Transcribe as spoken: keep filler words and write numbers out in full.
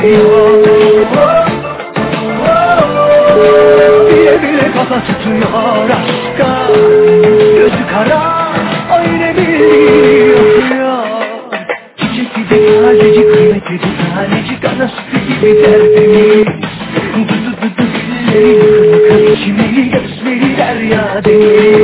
ediyor. Bile bile kafa tutuyor aşka, gözü kara öyle biliyor. Çiçekli de tazecik, kıymetli de tanecik, ana sütü gibi tertemiz. Dı dı dı dı dilleri, yıkı yıkı içimi, gözleri derya deniz.